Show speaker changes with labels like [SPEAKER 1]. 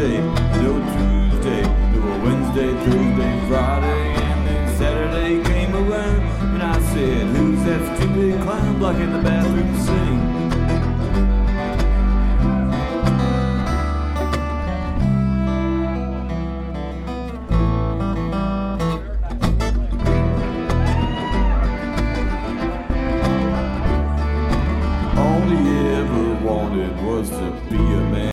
[SPEAKER 1] Monday, no Tuesday, no Wednesday, Thursday, Friday, and then Saturday came around, and I said, who's that stupid clown blocking the bathroom sink? All he ever wanted was to be